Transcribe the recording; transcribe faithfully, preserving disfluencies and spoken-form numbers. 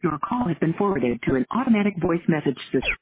Your call has been forwarded to an automatic voice message system.